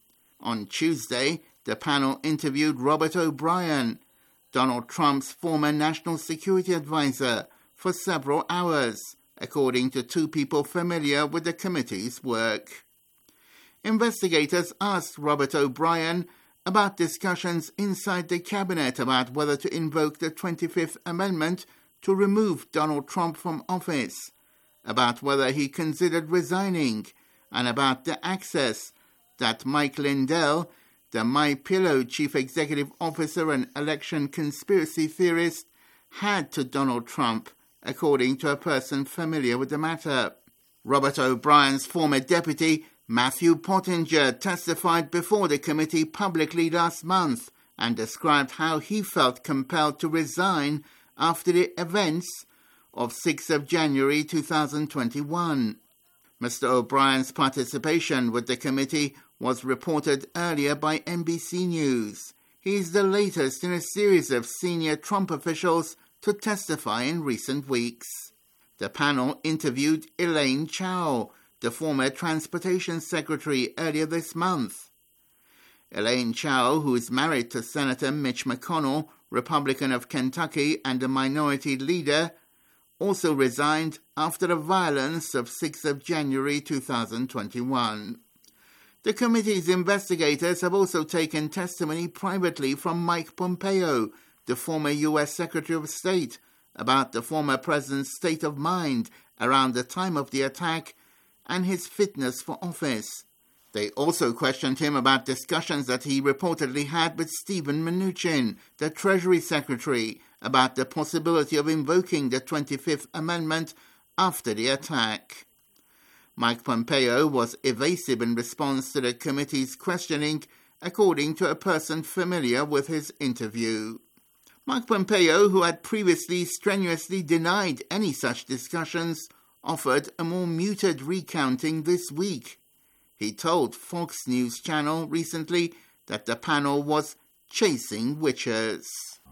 On Tuesday, the panel interviewed Robert O'Brien, Donald Trump's former national security advisor, for several hours, according to two people familiar with the committee's work. Investigators asked Robert O'Brien about discussions inside the cabinet about whether to invoke the twenty-fifth Amendment to remove Donald Trump from office, about whether he considered resigning, and about the access that Mike Lindell, the MyPillow chief executive officer and election conspiracy theorist, had to Donald Trump, according to a person familiar with the matter. Robert O'Brien's former deputy, Matthew Pottinger, testified before the committee publicly last month and described how he felt compelled to resign after the events of sixth of January twenty twenty-one. Mister O'Brien's participation with the committee was reported earlier by N B C News. He is the latest in a series of senior Trump officials to testify in recent weeks. The panel interviewed Elaine Chao, the former transportation secretary, earlier this month. Elaine Chao, who is married to Senator Mitch McConnell, Republican of Kentucky and a minority leader, also resigned after the violence of sixth of January twenty twenty-one. The committee's investigators have also taken testimony privately from Mike Pompeo, the former U S Secretary of State, about the former president's state of mind around the time of the attack and his fitness for office. They also questioned him about discussions that he reportedly had with Steven Mnuchin, the Treasury Secretary, about the possibility of invoking the twenty-fifth Amendment after the attack. Mike Pompeo was evasive in response to the committee's questioning, according to a person familiar with his interview. Mike Pompeo, who had previously strenuously denied any such discussions, offered a more muted recounting this week. He told Fox News Channel recently that the panel was chasing witches.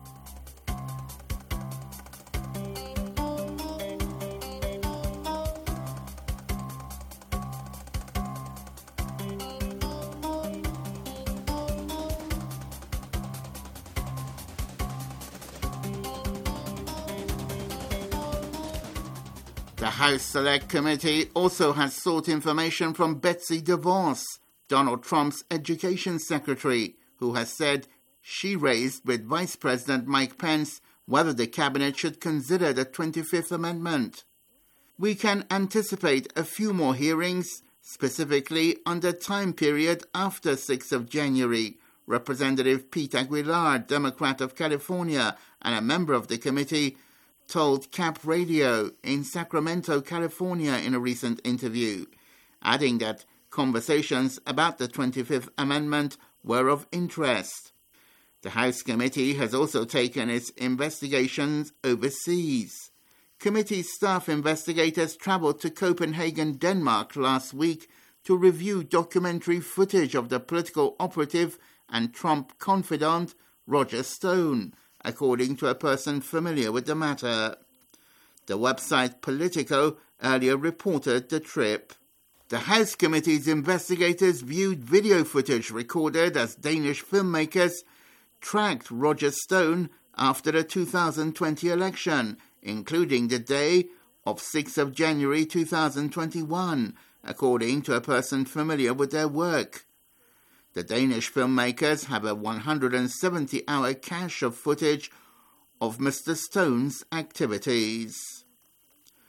The House Select Committee also has sought information from Betsy DeVos, Donald Trump's education secretary, who has said she raised with Vice President Mike Pence whether the cabinet should consider the twenty-fifth Amendment. We can anticipate a few more hearings, specifically on the time period after sixth of January, Representative Pete Aguilar, Democrat of California and a member of the committee, told Cap Radio in Sacramento, California in a recent interview, adding that conversations about the twenty-fifth Amendment were of interest. The House Committee has also taken its investigations overseas. Committee staff investigators traveled to Copenhagen, Denmark last week to review documentary footage of the political operative and Trump confidant Roger Stone, according to a person familiar with the matter. The website Politico earlier reported the trip. The House Committee's investigators viewed video footage recorded as Danish filmmakers tracked Roger Stone after the two thousand twenty election, including the day of sixth of January twenty twenty-one, according to a person familiar with their work. The Danish filmmakers have a one hundred seventy hour cache of footage of Mister Stone's activities.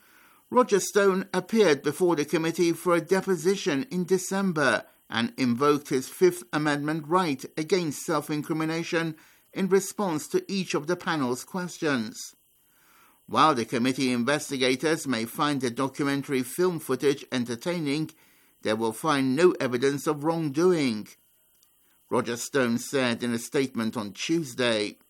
Roger Stone appeared before the committee for a deposition in December and invoked his Fifth Amendment right against self-incrimination in response to each of the panel's questions. While the committee investigators may find the documentary film footage entertaining, they will find no evidence of wrongdoing, Roger Stone said in a statement on Tuesday.